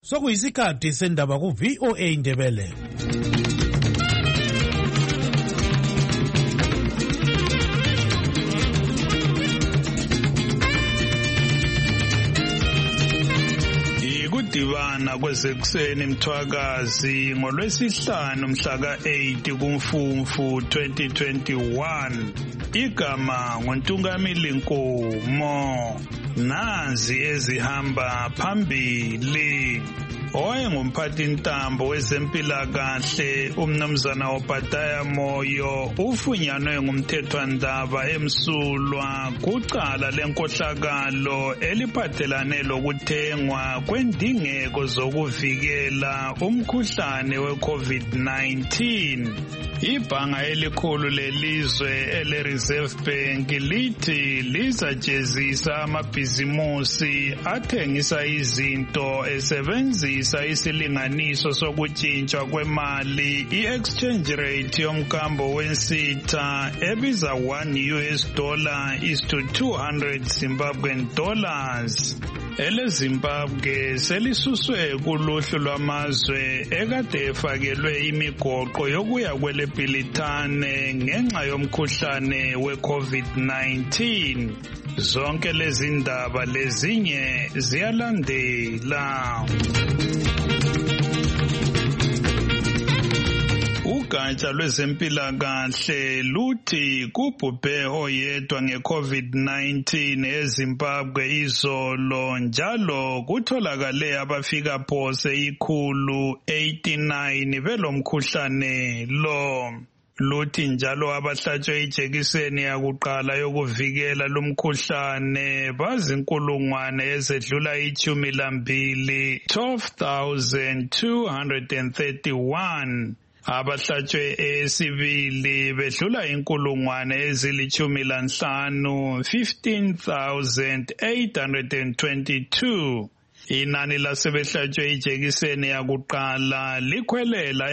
Sokuyisikhathi sendaba ku VOA Indebele. Ikudibana kwezekuseni Mthwakazi ngolwesihlanu mhla ka-8 kuMfumfu 2021. Igama nguNtungamili Nkomo. Nazi ezihamba phambili. Owayengumphathintambo wezempilakahle uMnumzana Obadiah Moyo ufunyanwe ngumthethwandaba emsulwa kucala lenkohlakalo eliphathelane lokuthengwa kwendingeko zokuvikela umkhuhlane we-COVID-19. Ibhanga elikhulu lelizwe ele-Reserve Bank lithi lizajezisa amabhizimusi athengisa izinto esebenzisa isilinganiso sokutshintshwa kwemali i-exchange rate yomkambo wensitha ebiza $1 is to 200 Zimbabwean dollars. Ele-Zimbabwe selisuswe kuluhlu lwamazwe ekade efakelwe imigoqo yokuya kweleBhilithane ngenxa yomkhuhlane we-COVID-19. Zonke lezi ndaba lezinye ziyalandela. Ugatsha lwezempilakahle luthi kubhubhe oyedwa nge-COVID-19 eZimbabwe izolo njalo kutholakale abafika phose 189 belomkhuhlane lo. Luthi njalo abahlatshwe ijekiseni yakuqala yokuvikela lumkhuhlane bazinkulungwane ezedlula 12,231. Abahlatshwe esibili bedlula inkulungwane ezili-15, 15,822. Inani lasebehlatshwe ijekiseni yakuqala likhwelela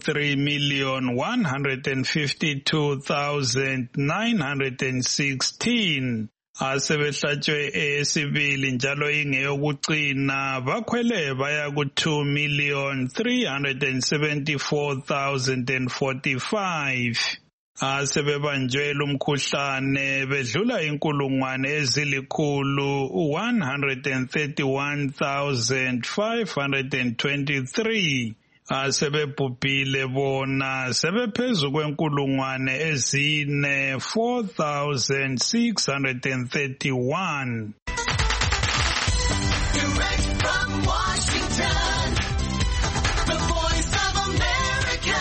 yaku-3,152,916. Asebehlatshwe esibili njalo ingeyokucina bakhwele baya ku2,374,045. Asebebanjwe lumkhuhlane bedlula inkulungwane ezilikhulu 131,523. Asebebhubhile bona sebephezu kwenkulungwane ezine 4,631. Direct from Washington, the Voice of America,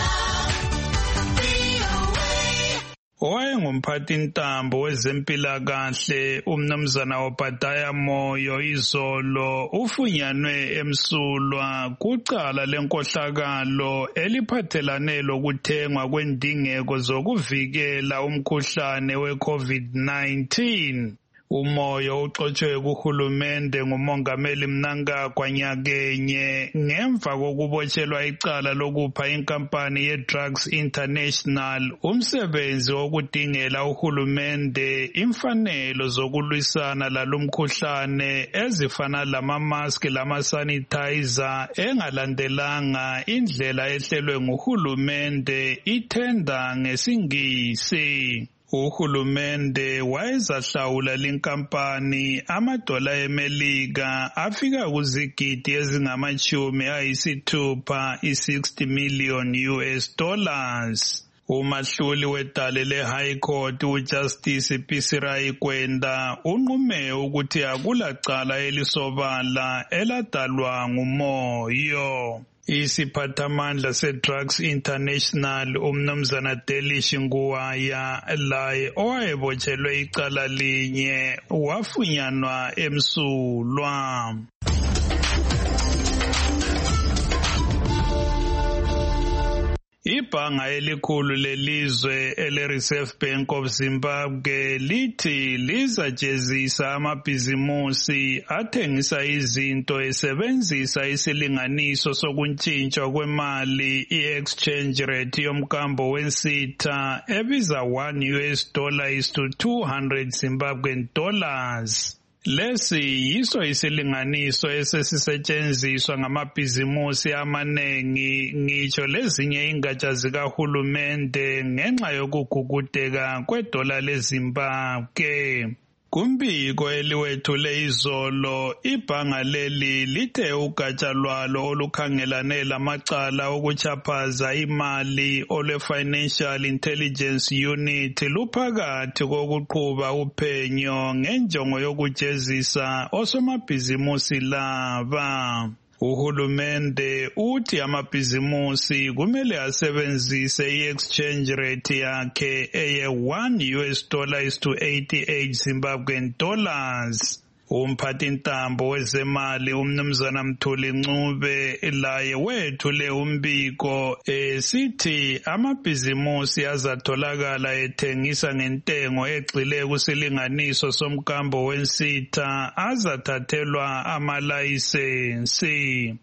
VOA. Owayengumphathintambo wezempilakahle uMnumzana Obadiah Moyo izolo ufunyanwe emsulwa kucala lenkohlakalo eliphathelane lokuthengwa kwendingeko zokuvikela umkhuhlane we-COVID-19. Umoyo uxotshwe kuhulumende ngumongameli Mnangagwa nyakenye ngemva kokubotshelwa icala lokupha inkampani ye-Drugs International umsebenzi wokudingela uhulumende imfanelo zokulwisana lalumkhuhlane ezifana lama-mask lama-sanitizer engalandelanga indlela ehlelwe nguhulumende ithenda ngesingisi. Uhulumende wayezahlawula linkampani $60 eMelika afika kuzigidi ezingama-60 $60 million. Umahluli wedale le-High Court uJustice Pisirai Kwenda unqume ukuthi akulacala elisobala eladalwa ngumoyo. Isiphathamandla se-Drugs International uMnumzana Delish Nguwaya laye owayebotshelwe icala linye wafunyanwa emsulwa. Ibhanga elikhulu lelizwe ele-Reserve Bank of Zimbabwe lithi lizajezisa amabhizimusi athengisa izinto esebenzisa isilinganiso sokuntshintshwa kwemali i-exchange rate yomkambo wensitha ebiza $1 is to 200 Zimbabwean dollars. Lesi yiso isilinganiso esesisetshenziswa ngamabhizimusi amanengi ngitsho lezinye ingatsha zikahulumende ngenxa yokugugudeka kwedola leZimbabwe. Kumbiko eliwethule izolo, ibhanga leli lithe ugatsha lwalo olukhangelane lamacala okuchaphaza imali olwe-Financial Intelligence Unit luphakathi kokuqhuba uphenyo ngenjongo yokujezisa osomabhizimusi laba. Uhulumende uthi amabhizimusi kumele asebenzise i-exchange rate yakhe eye $1 to 88 Zimbabwean dollars. Umphathintambo wezemali umnumzana Mthuli Ncube laye wethule umbiko sithi amabhizimusi azatholakala ethengisa ngentengo egxile kusilinganiso somkambo wensitha azathathelwa amalayisensi.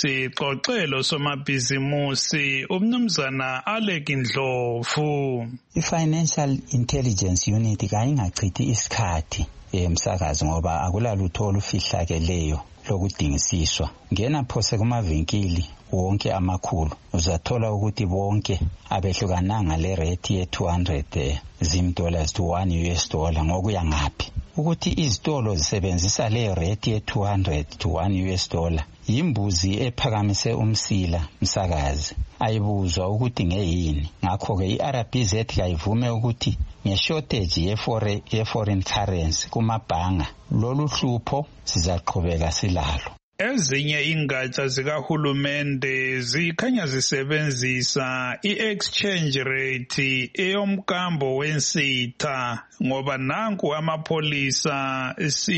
Sixoxelo somabhizimusi umnumzana Alec Ndlovu. I-Financial Intelligence Unit kayingachithi isikhathi emsakazi ngoba akulalutho olufihlakeleyo lokudingisiswa. Ngena phose kumavinkili wonke amakhulu uzathola ukuthi bonke abehlukananga le rate ye $200 to $1 ngokuya ngaphi. Ukuthi izitolo zisebenzisa le rate ye $200 to $1 yimbuzi ephakamise umsila msakazi. Ayibuzwa ukuthi ngeyini. Ngakho-ke i-RBZ kayivume ukuthi nge-shortage ye-foreign currency kumabhanga lolu hlupho sizaqhubeka silalo. Ezinye ingatsha zikahulumende zikhanya zisebenzisa i-exchange rate eyomkambo wensitha ngoba nanku amapolisa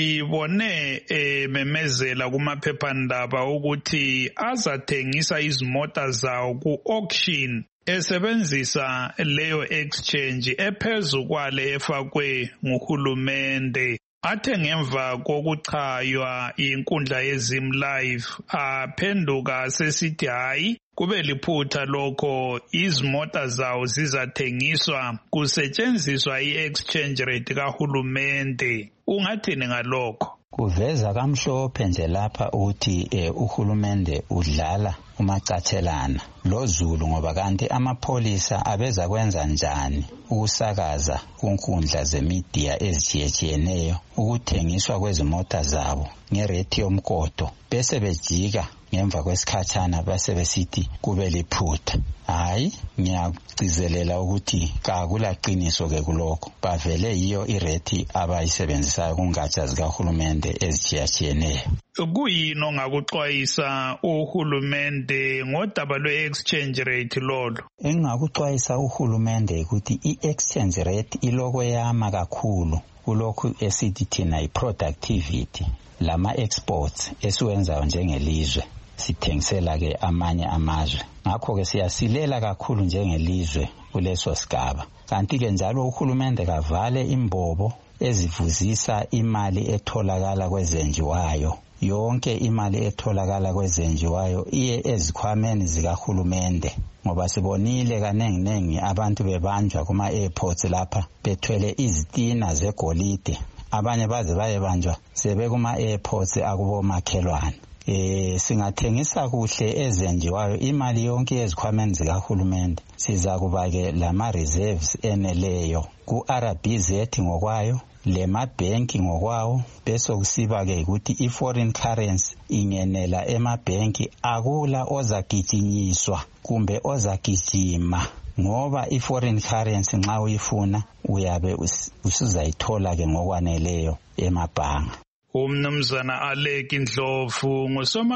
sibone memezela kumaphephandaba ukuthi azathengisa izimota zawo ku-auction esebenzisa leyo exchange ephezu kwale efakwe nguhulumende. Athe ngemva kokuchaywa inkundla yeZim Live aphenduka sesithi hayi kube liphutha lokho izimota zawo zizathengiswa kusetshenziswa i-exchange rate kahulumende. Ungathini ngalokho? Kuveza kamhlophe nje lapha ukuthi uhulumende udlala umacathelana lozulu ngoba kanti amapolisa abeza kwenza njani ukusakaza kunkundla zemedia ezithiyeneyo ukuthengiswa kwezimota zabo ngerate yomkodo bese bejika ngemva kwesikhathana base besithi kube liphutha. Hayi ngiyagcizelela ukuthi kakulaqiniso ke kulokho bavele yiyo irate abayisebenzisayo kungatsha zikahulumende ezithiyeneyo. Kuyini ongakuxwayisa uhulumende ngodaba lwe-exchange rate lolo? Engakuxwayisa uhulumende ukuthi i-exchange rate iloko yama kakhulu kulokhu esithi thina i-productivity lama-exports esiwenzayo njengelizwe sithengisela ke amanye amazwe. Ngakho-ke siyasilela kakhulu njengelizwe kuleso sigaba. Kanti-ke njalo uhulumende kavale imbobo ezivuzisa imali etholakala kwezenjiwayo. Yonke imali etholakala kwezenjiwayo iye ezikhwameni zikahulumende ngoba sibonile kanengi abantu bebanjwa kuma-airports lapha bethwele izitina zegolide. Abanye baze bayebanjwa sebe kuma-airports akubomakhelwane. Singathengisa kuhle ezenjiwayo imali yonke ezikhwameni zikahulumende siza kuba-ke lama-reserves eneleyo ku-RBZ ngokwayo lemabhenki ngokwawo bese kusiba-ke ukuthi i-foreign currency ingenela emabhenki akula ozagijinyiswa kumbe ozagijima ngoba i-foreign currency nxa uyifuna uyabe usuzayithola-ke ngokwaneleyo emabhanga. Umnumzana Alec Ndlovu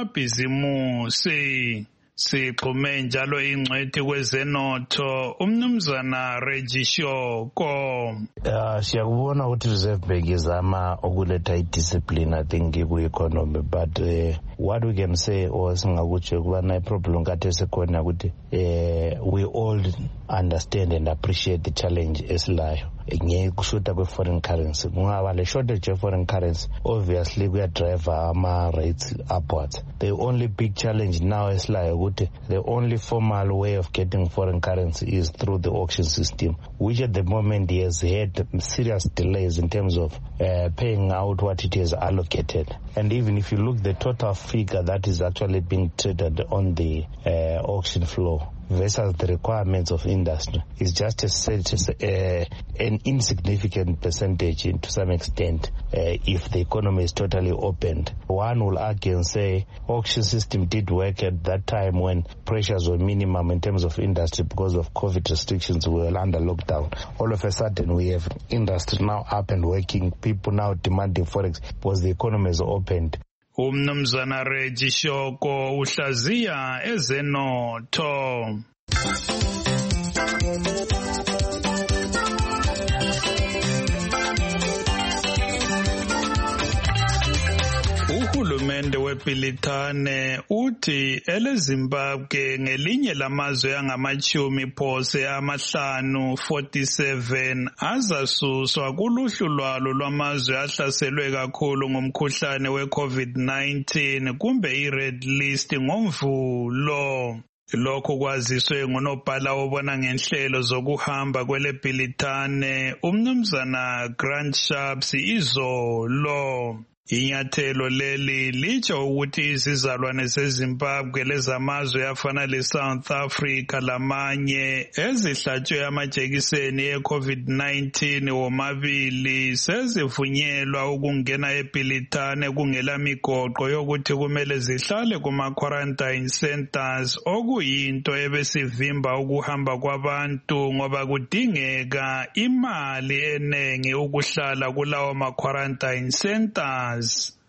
ngusomabhizimusi. Sixhume njalo ingcwethi kwezenotho umnumzana Regishoko. Siyakubona ukuthi Reserve Bank izama ukuletha i-discipline I think ku-economy but what we can say or singakutsho kubana i-problem kade sekhona ukuthi we all understand and appreciate the challenge esilayo ngekushuta kwe-foreign currency. Kungaba le shortage of-foreign currency, obviously kuyadrive ama-rates upwards. The only big challenge now esilayo ukuthi the only formal way of getting foreign currency is through the auction system, which at the moment has had serious delays in terms of paying out what it has allocated. And even if you look the total figure that is actually being traded on the auction floor versus the requirements of industry is just an insignificant percentage to some extent if the economy is totally opened. One will argue and say auction system did work at that time when pressures were minimum in terms of industry because of COVID restrictions. We were under lockdown. All of a sudden we have industry now up and working, people now demanding forex because the economy is opened. Umnumzana Reggie Shoko uhlaziya ezenotho. Uhulumende weBrithani uthi eleZimbabwe ngelinye lamazwe angamachumi phose amahlanu 47 azasuswa kuluhlu lwalo lwamazwe ahlaselwe kakhulu ngomkhuhlane weCovid-19 kumbe iRed List ngoMvulo. Lokho kwaziswe ngunobhala obona ngenhlelo zokuhamba kweleBrithani umnumzana Grant Shapps izolo. Inyathelo leli litsho ukuthi izizalwane zeZimbabwe lezamazwe afana leSouth Africa lamanye ezihlatshwe amajekiseni eCovid-19 womabili sezivunyelwa ukungena eBrithani kungela migoqo yokuthi kumele zihlale kuma-quarantine centers okuyinto ebesivimba ukuhamba kwabantu ngoba kudingeka imali enengi ukuhlala kulawo ma-quarantine centers.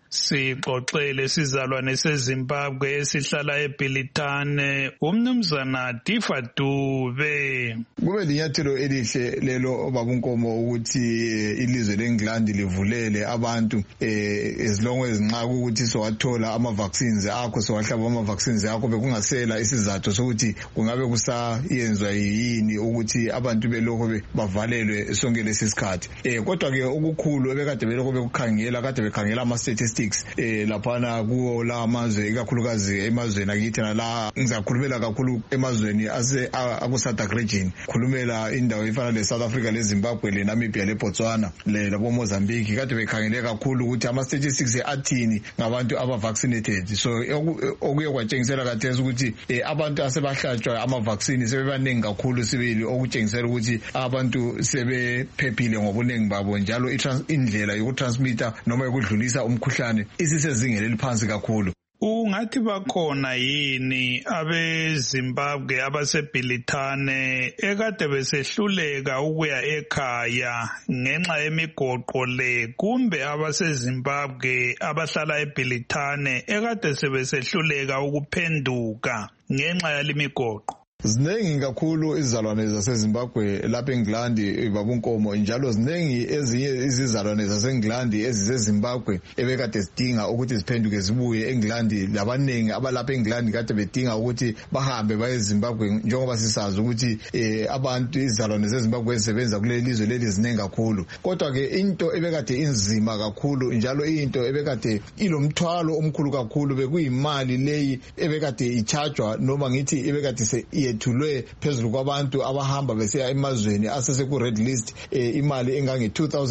Sixoxele sizalwane seZimbabwe esihlala eBrithani umnumzana Tifa Dube. Kube linyathelo elihle lelo obabunkomo ukuthi ilizwe leNgland livulele abantu as long as nxa ukuthi sowathola ama-vaccines akho sowahlaba ama-vaccines akho bekungasela isizathu sokuthi kungabe kusayenzwa yini ukuthi abantu belokho bavalelwe sonke lesisikhathi. Kodwa ke okukhulu ebekade belokho bekukhangela kade bekhangela ama-statistics laphana kuwo la amazwe ikakhulukazi emazweni akithi nala ngizakhulumela kakhulu emazweni aku-SADC region, khulumela indawo efana le-South Africa le-Zimbabwe le-Namibia le-Botswana labo-Mozambique kade bekhangele kakhulu ukuthi ama-statistics athini ngabantu aba-vaccinated. So okuye kwatshengisela khathesi ukuthi abantu asebahlatshwa ama-vaccine sebebaningi kakhulu sibili okutshengisela ukuthi abantu sebephephile ngobuningi babo njalo indlela yokutransmita noma yokudlulisa umkhuhlane isisezingeni eliphansi kakhulu. Ungathi bakhona yini abeZimbabwe abaseBrithani ekade besehluleka ukuya ekhaya ngenxa yemigoqo le kumbe abaseZimbabwe abahlala eBrithani ekade sebesehluleka ukuphenduka ngenxa yalemigoqo? Zinengi kakhulu izizalwane zaseZimbabwe lapha eNgilandi babunkomo njalo zinengi ezinye izizalwane zaseNgilandi eziseZimbabwe ebekade zidinga ukuthi ziphenduke zibuye eNgilandi labanengi abalapha eNgilandi kade bedinga ukuthi bahambe baye eZimbabwe njengoba sisazi ukuthi abantu izizalwane zeZimbabwe ezisebenza kuleli lizwe leli zinengi kakhulu. Kodwa ke into ebekade inzima kakhulu njalo into ebekade ilomthwalo omkhulu kakhulu bekuyimali leyi ebekade ichargewa noma ngithi ebekade yethulwe phezulu kwabantu abahamba besiya emazweni aseseku-red list imali engange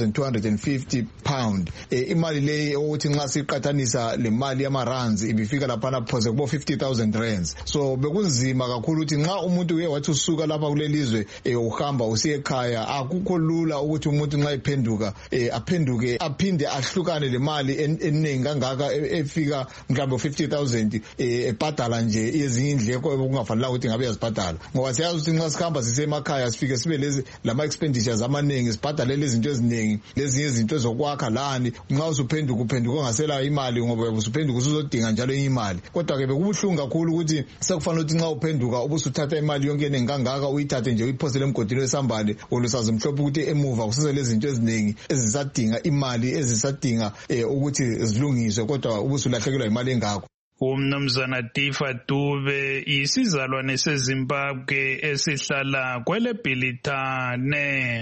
2,250 pound. Imali leyi ukuthi nxa siqathanisa le mali yama-rands ibifika laphana phose kubo 50,000 rands. So bekunzima kakhulu ukuthi nxa umuntu uye wathi usuka lapha kulelizwe uhamba usiye ekhaya akukho lula ukuthi umuntu nxa ephenduka aphenduke aphinde ahlukane le mali eningi kangaka efika mhlawumbe 50,000 ebhadala nje ezinye indleko okungafanelanga ukuthi ngabe yazibhadala ngoba siyazi ukuthi nxa sikhamba sisemakhaya sifike sibe lama-expenditures amaningi sibhadale lezi zinto eziningi lezinye izinto zokwakha lani nxa usuphenduka ongasela imali ngoba usuphenduka usuzodinga njalo enye imali. Kodwa-ke bekubuhlungu kakhulu ukuthi sekufanele ukuthi nxa uphenduka ubusuthatha imali yonke eningi kangaka uyithathe nje uyiphosele emgodini wesambane olusazi mhlophe ukuthi emuva kusezele izinto eziningi ezisadinga imali ezisadinga ukuthi zilungiswe kodwa ubusulahlekelwa imali engakho. Umnumzana Difa Dube isizalwane seZimbabwe esihlala kwele Bhilithane.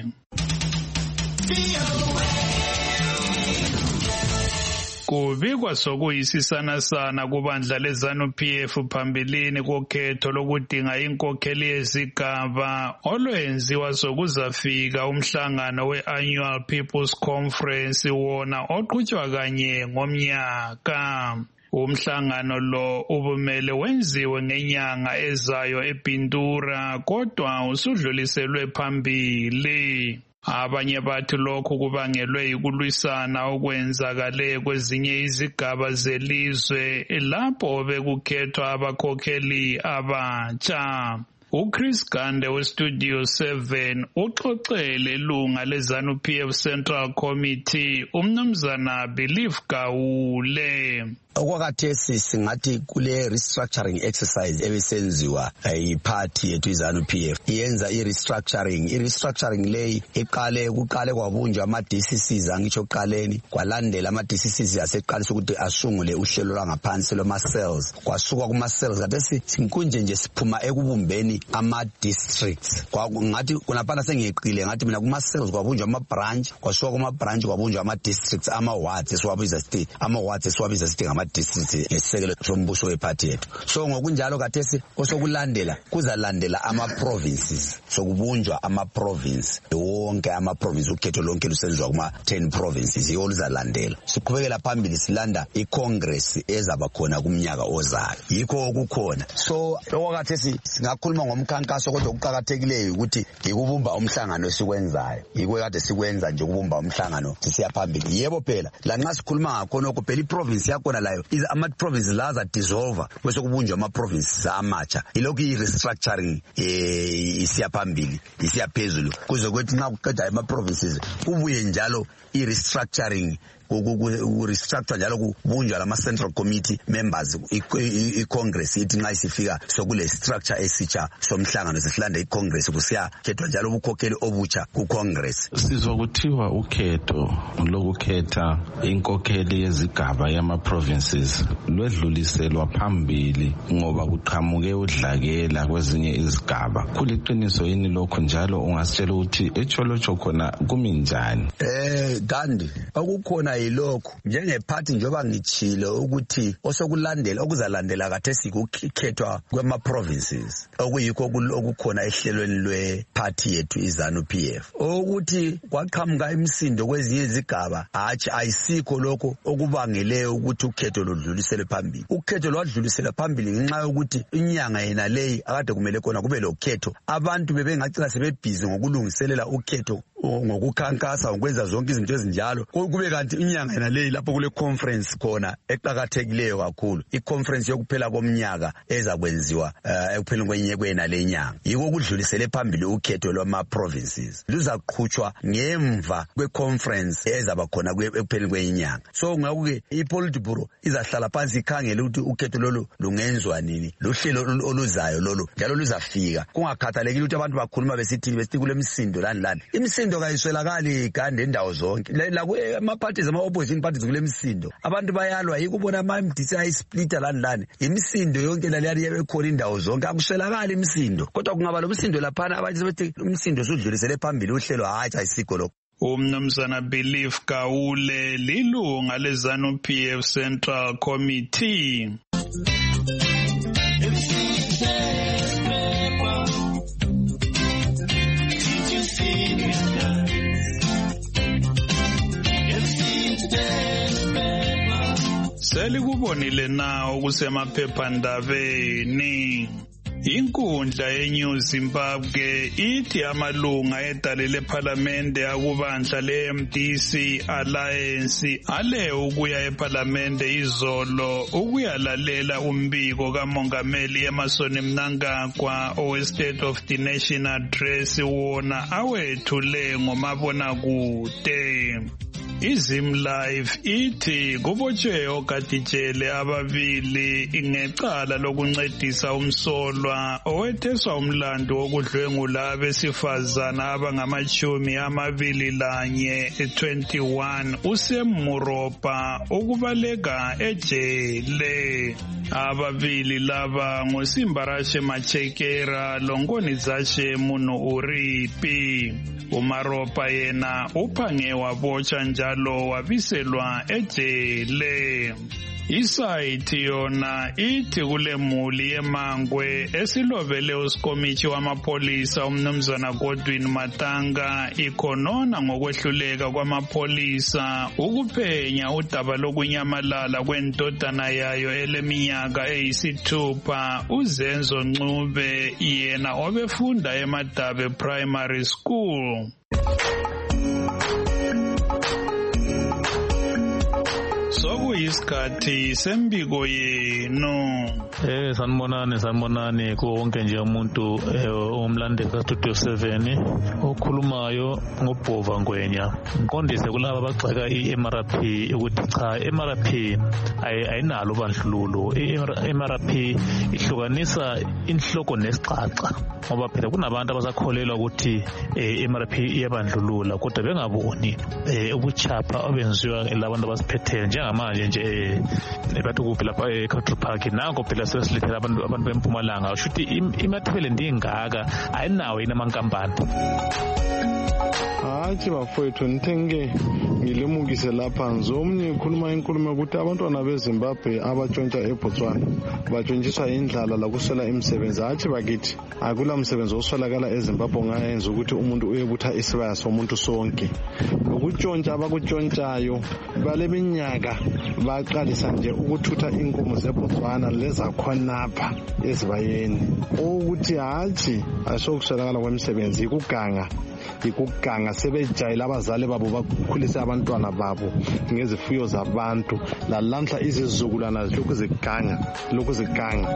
Kubikwa sokuyisisana kubandla leZANU-PF phambilini kokhetho lokudinga inkokheli yezigaba olwenziwa sokuzafika umhlangano we-Annual People's Conference wona oqhutshwa kanye ngomnyaka. Umhlangano lo ubumele wenziwe ngenyanga ezayo ePintura kodwa usudluliselwe phambili. Abanye bathi lokhu kubangelwe yikulwisana okwenzakale kwezinye izigaba zelizwe lapho bekukhethwa abakhokheli abatsha. uChris Gande weStudio 7 uxoxele ilunga leZANU-PF Central Committee umnumzana Belief Gawule. Okwakhathesi singathi kule restructuring exercise ebisenziwa yiphathi yethu iZANU-PF iyenza i-restructuring leyi kuqale kwabunjwa ama-DCCs angitsho kuqaleni kwalandela ama-DCCs aseqalisa ukuthi asungule uhlelo lwangaphansi lwama-cells kwasuka kuma-cells khathesi sinkunje nje siphuma ekubumbeni ama-districts ngathi kunaphana sengiyeqile ngathi mina kuma-cells kwabunjwa ama-branch kwasuka kuma-branch kwabunjwa ama-districts ama-wards esiwabiza sithi ngama-districts ngesisekelo sombuso wephathi yethu. So ngokunjalo khathesi osokulandela kuzalandela ama-provinces sokubunjwa ama-province wonke ama-province ukhetho lonke lusenziwa kuma-10 provinces yiwo luzalandela. Siqhubekela phambili silanda i-congress ezaba khona kumnyaka ozayo yikho okukhona. So okwakhathesi singakhuluma ngomkhankaso kodwa okuqakathekileyo ukuthi yikubumba umhlangano esikwenzayo yikho kade sikwenza nje ukubumba umhlangano sisiya phambili. Yebo phela lanxa sikhuluma ngakhonokho phela i-province yakhona layo ama-provinces la azadissolve bese kubunjwa ama-provinces amatsha ilokhu i-restructuring isiya phambili isiya phezulu kuze kwethi nxa kuqeda ama-provinces kubuye njalo i-restructuring restructure njalo kubunjwa lama-Central Committee members i-Congress ithi nxa isifika sokule structure esitsha somhlangano sesilanda i-Congress kusiyakhethwa njalo ubukhokheli obutsha ku-Congress. Sizokuthiwa ukhetho lokukhetha inkokheli yezigaba yama-provinces lwedluliselwa phambili ngoba kuqhamuke udlakela kwezinye izigaba. Kuliqiniso yini lokho njalo ungasitshela ukuthi etsholotsho khona kumi njani? Gandhi okukhona yilokho njengephathi njengoba ngitshilo ukuthi okuzalandela khathesi kukhethwa kwema-provinces okuyikho okukhona ehlelweni lwephathi yethu iZANU-PF ukuthi kwaqhamuka imisindo kwezinye izigaba hatshi ayisikho lokho okubangeleyo ukuthi ukhetho lodluliselwe phambili. Ukhetho lwadluliselwa phambili ngenxa yokuthi inyanga yena leyi akade kumele khona kube lokhetho abantu bebengacina sebebhizi ngokulungiselela ukhetho ngokukhankasa ngokwenza zonke izinto ezinjalo kube kanti inyanga yena leyi lapho kule conference khona eqhakathekileyo kakhulu i-conference yokuphela komnyaka ezakwenziwa ekupheleni kwenyanga le nyanga yiko kudlulisele phambili ukhetho lwama-provinces luzaqhutshwa ngemva kwe-conference ezaba khona ekupheleni kwenyanga. So ngakuke i-Politburo izahlala phansi ikhangele ukuthi ukhetho lolu lungenzwa nini luhlelo oluzayo lolu njalo luzafika kungakhathalekile ukuthi abantu bakhuluma besithi kule msindo lani imisindo kayiswelakali Gandhi endawo zonke la ama-parties ama-opposition parties kule misindo abantu bayalwa yikubona ama-MDC ayisplita lani imisindo yonke laliyani yabekhona indawo zonke akuswelakali imisindo kodwa kungaba lo misindo laphana abantu sebethi umsindo sudlulisele phambili uhlelo hatshi ayisikho lokho. Umnumzana Belief Gawule lilunga leZANU-PF Central Committee. Selikubonile na okusemaphephandabeni. Inkundla yeNew Zimbabwe ithi amalunga edale lephalamende akubandla le-MDC Alliance ale ukuya ephalamende izolo ukuyalalela umbiko kamongameli Emmerson Mnangagwa owe-State of the Nation Address wona awethule ngomabonakude. iZim Live ithi kubotshwe ogadijele ababili ngecala lokuncedisa umsolwa owetheswa umlando wokudlwengula abesifazana abangama21 21 useMuropa ukubaleka ejele. Ababili laba nguSimbarashe Machekera loNkonizashe Munu Uripi. uMaropa yena uphange wabotsha njalo wabiselwa ejele. Isayithi yona ithi kule muli yeMangwe esilobele uSikomithi wamapolisa umnumzana Godwin Matanga ikhonona ngokwehluleka kwamapolisa ukuphenya udaba lokunyamalala kwendodana yayo eleminyaka eyisithupha uZenzo Ncube yena obefunda eMadabe Primary School. Sokuyisikhathi sembiko yenu. Sanibonani konke nje umuntu omlandeli kaStudio 7 okhulumayo ngobhova Ngwenya. Ngiqondise kulabo abagxeka iMRP ukuthi cha iMRP ayinalo bandlululo. iMRP ihlukanisa inhloko nesixaxa ngoba phela kunabantu abasakholelwa ukuthi iMRP iyabandlulula kodwa bengaboni ubuchapha obenziwa labantu abasiphethe njengamanje nje bathi kuphi lapha eCountry Park nango phela sesilethela abantu beMpumalanga ushuthi imathebele ndingaka ayinawo inamankampani. Hayi bafowethu nithenge ngilemukise lapha nzomnye ikhuluma inkulumo ukuthi abantwana beZimbabwe abatshontsha eBotswana batshontshiswa indlala la kuswela imisebenzi. Hayi bakithi akula msebenzi oswelakala eZimbabwe ngayenza ukuthi umuntu uyebutha isibaya somuntu sonke. Ukutshontsha abakutshontsayo bale minyaka baqalisa nje ukuthutha inkomo zeBotswana lezakhonapha ezibayeni ukuthi hayi asokuswelakala kwemisebenzi ikuganga sebejayela abazali babo bakhulisa abantwana babo ngezifuyo zabantu lalamhla izizukulwana zilokhu ziganga.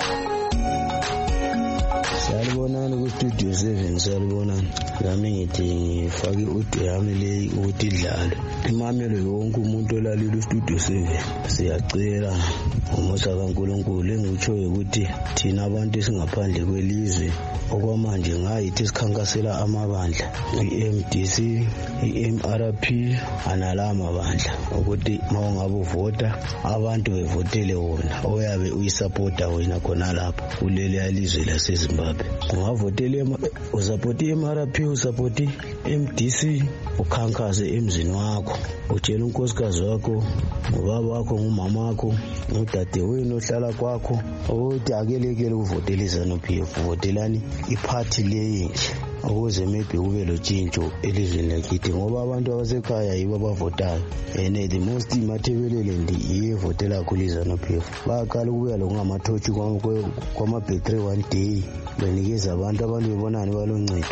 Salibonani kuStudio 7 salibonani. Nami ngithi ngifake ude yami le ukuthi idlale. Imamelo yonke umuntu olalile uStudio 7 siyacela umusa kaNkulunkulu engikutsho ukuthi thina abantu esingaphandle kwelizwe okwamanje ngayithi sikhankasela amabandla iMDC iMRP analama amabandla ukuthi mawungabe uvota abantu bevotele wona oyabe uyisupporta wena khona lapha kuleli yalizwe laseZimbabwe. Ungavotela usupport iMRP usupport iMDC ukhankase emzini wakho utshela unkosikazi wakho ubaba wakho ngumama wakho udade wenu ohlala kwakho ukuthi akelekele uvotela iZANU-PF votelani iparty leyi ukuze maybe kube lotshintsho elizweni lakithi ngoba abantu abasekhaya yibo abavotayo and the most imathebelele iyevotela kakhulu iZANU-PF baqala ukubuya lokungamathoshi kwamabhetri one day benikeza abantu bebonani baloncedo.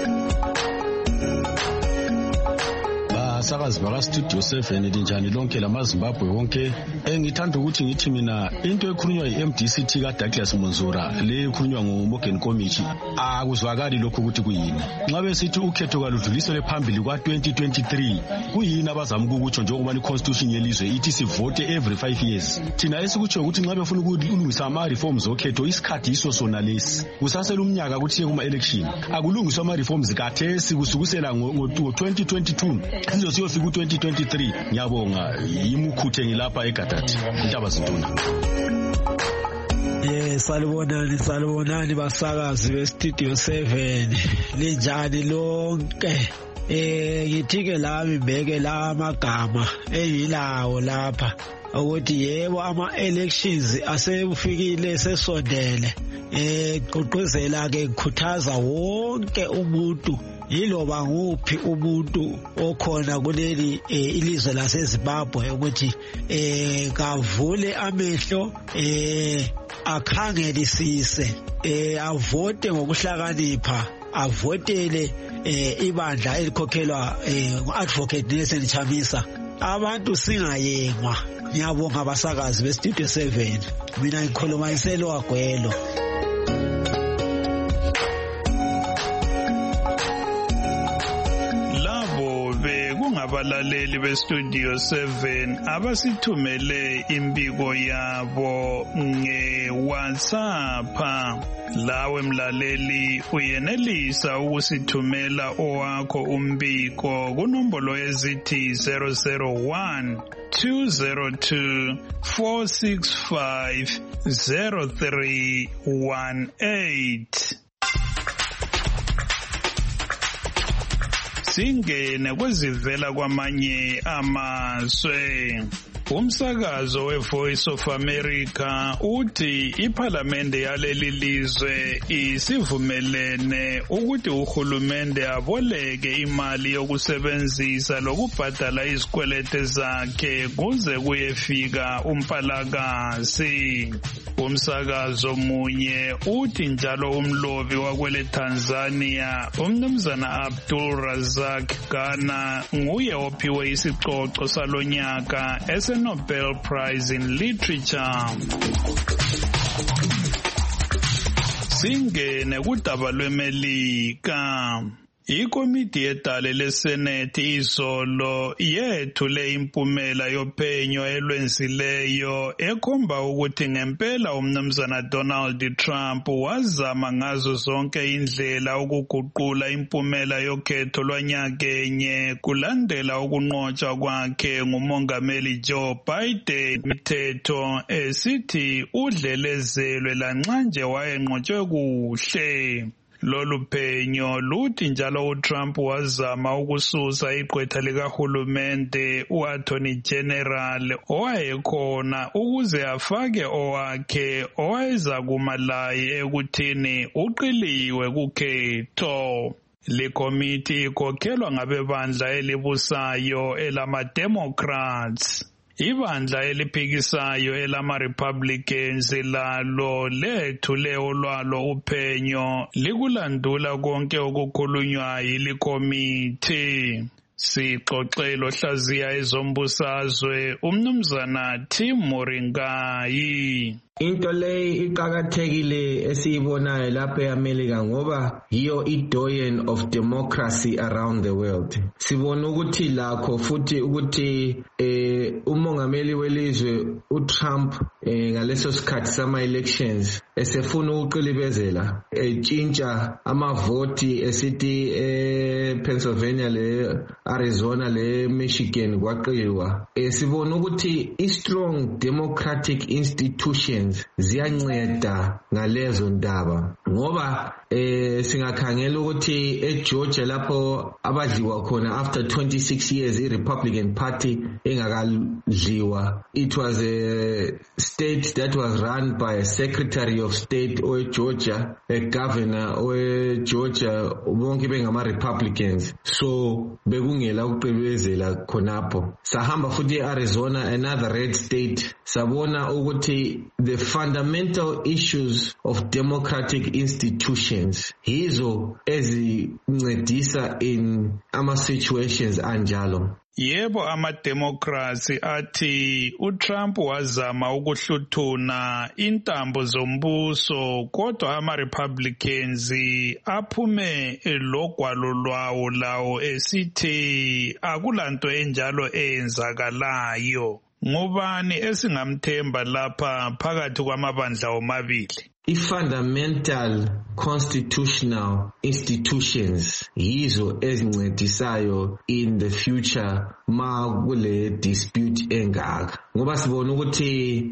Sakazi bakaStudio 7 linjani lonke lamaZimbabwe wonke. Ngithanda ukuthi ngithi mina into ekhulunywa iMDCT kaDouglas Monzora le ekhulunywa nguMorgan Komichi akuzwakali lokho ukuthi kuyini. Nxa besithi ukhetho kaludlulisele phambili kwa2023 kuyini abazama ukukutsho njengoba iConstitution yelizwe ithi sivote every 5 years. Thina esikutsho ukuthi nxa befuna ukulungisa ama-reforms okhetho isikhathi iso sona lesi kusasela umnyaka ukuthi kuma election akulungiswa ama-reforms kathesi kusukusela ngo2022 siyofika u2023 ngiyabonga imukhuthe ngilapha eGadati intaba zintuna. Salibonani basakazi beStudio 7 linjani lonke. Ngithi ke lami mbeke la amagama engilawo lapha ukuthi yebo ama-elections asebufikile sesondele. Gqugquzela ke ngikhuthaza wonke umuntu yiloba nguphi umuntu okhona kuleli ilizwe laseZimbabwe ukuthi kavule amehlo akhangelisise avote ngokuhlakanipha avotele ibandla elikhokhelwa ngu-Advocate Nelson Chamisa. Abantu singayengwa. Ngiyabonga abasakazi beStudio 7. Mina ngikhuluma iSelo Agwelo. abalaleli bestudio 7 abasithumele imbiko yabo nge-WhatsApp. Lawe mlaleli uyenelisa ukusithumela owakho umbiko kunombolo ezithi 001 202 465 0318. Singene kwezivela kwamanye amazwe. Umsakazo weVoice of America uthi iParliament yaleli lizwe isivumelene ukuthi uhulumende aboleke imali yokusebenzisa lokubhadala izikwelete zakhe kuze kuyefika uMpalakazi. Umsakazo munye uthi njalo umlobi wakwele Tanzania umnumzana Abdul Razak Ghana nguye ophiwe isicoco salonyaka Nobel Prize in Literature. Singene kudaba lweMelika. Ikomiti yedale leSenate izolo yethule impumela yophenyo elwenzileyo ekhomba ukuthi ngempela umnumzana Donald Trump wazama ngazo zonke indlela ukuguqula impumela yokhetho lwanyakenye kulandela ukunqotshwa kwakhe ngumongameli Joe Biden. Imithetho esithi udlelezelwe lanxa nje wayenqotshwe kuhle. Lolu phenyo luthi njalo uTrump wazama ukususa igqwetha likahulumende u-Attorney General owayekhona ukuze afake owakhe owayezakuma laye ekuthini uqiliwe kukhetho. Likomiti ikhokhelwa ngabebandla elibusayo elama-Democrats. Ibandla eliphikisayo elama-Republicans lalo lethule olwalo uphenyo likulandula konke okukhulunywa yilikomiti. Sixoxelo hlaziya ezombusazwe umnumzana Tim Moringai. Into le iqhakathekile esiyibonayo lapha eAmerica ngoba yiyo idoyen of democracy around the world. Sibona ukuthi lakho futhi ukuthi umongameli welizwe uTrump ngaleso sikhathi sama elections esefuna ukuqilibezela etshintsha amavoti esithi Pennsylvania le Arizona le Michigan kwaqiwa. Sibona ukuthi i-strong democratic institutions ziyanceda ngalezo ndaba ngoba singakhangela ukuthi eGeorgia lapho abadliwa khona after 26 years iRepublican Party engakadliwa. It was a state that was run by a Secretary of State oweGeorgia, a governor oweGeorgia, bonke bengama-Republicans. So bekungela ukuqilibezela khonapho. Sahamba futhi eArizona, another red state, sabona ukuthi the fundamental issues of democratic institutions hizo ezincedisa in ama-situations anjalo. Yebo, ama-Democrats athi uTrump wazama ukuhluthuna intambo zombuso kodwa ama-Republicans aphume logwalo lwawo lawo esithi akulanto enjalo eyenzakalayo. Ngubani esingamthemba lapha phakathi kwamabandla omabili? I-fundamental constitutional institutions yizo ezincedisayo in the future ma kule dispute engaka ngoba sibona ukuthi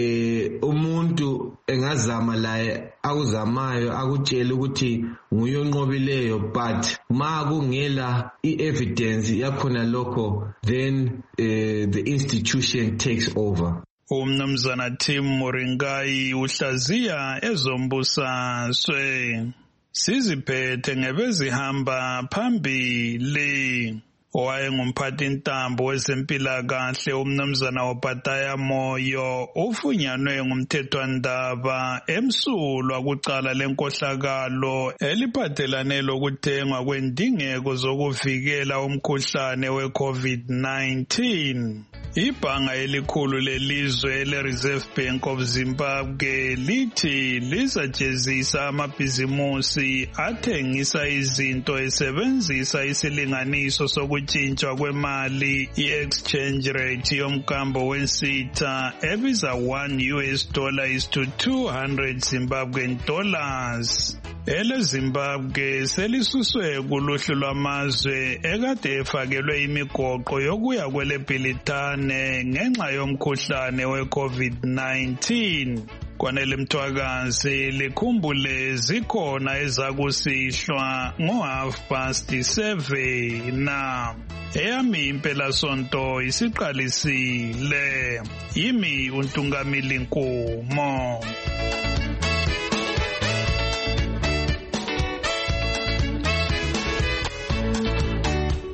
umuntu engazama la akuzamayo akutshela ukuthi nguye onqobileyo but ma kungela i-evidence yakhona lokho then the institution takes over. Umnumzana Tim Moringai uhlaziya ezombusazwe. Siziphethe ngebezihamba phambili. Owayengumphathi ntambo wezempilakahle umnumzana Obadiah Moyo ufunyanwe ngumthethwandaba emsulwa kucala lenkohlakalo eliphathelane lokuthengwa kwendingeko zokuvikela umkhuhlane we-COVID-19. Ibhanga elikhulu lelizwe le-Reserve Bank of Zimbabwe lithi lizajezisa amabhizimusi athengisa izinto esebenzisa isilinganiso sokuthi yokutshintshwa kwemali i-exchange rate yomkambo wensitha ebiza $1 is to 200 Zimbabwean dollars. Ele Zimbabwe selisuswe kuluhlu lwamazwe ekade efakelwe imigoqo yokuya kwele Bhilitane ngenxa yomkhuhlane we-COVID-19. Kwanele Mthwakazi likhumbule zikhona ezakusihlwa ngo7:30 na eyami impelasonto isiqalisile. Yimi uNtungamili Nkumo.